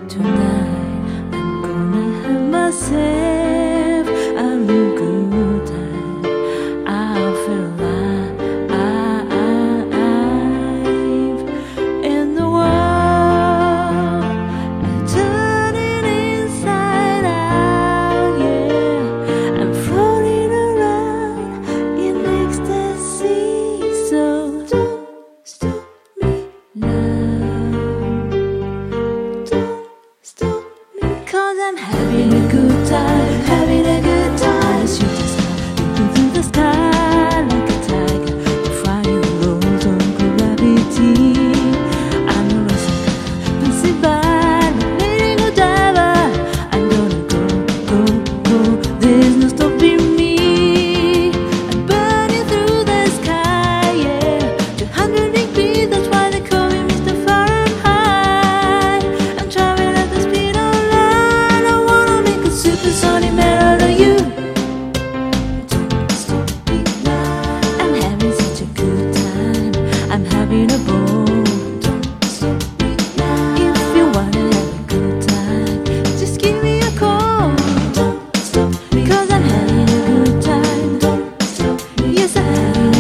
Tonight I'm gonna have myself a real good time. I feel alive in the world, turning inside out. Yeah, I'm floating around in ecstasy. So don't stop me now. Stop me, 'cause I'm having a good time, having a good time. Shooting star, leaping through the sky like a tiger, defying laws of gravity. I'm a racing car, passing by, not letting go diver. I'm gonna go, go, go. There's no stopping me. I'm burning through the sky, yeah. 200 degrees, that's why they call me Mr. Fahrenheit. I'm traveling at the speed of light. I wanna make a supersonic melody of you. Don't stop me now. I'm having such a good time. I'm having a ball. Don't stop me now. If you wanna have a good time, just give me a call. Don't stop me, 'cause I'm having a good time. Don't stop me. Yes, I'm having a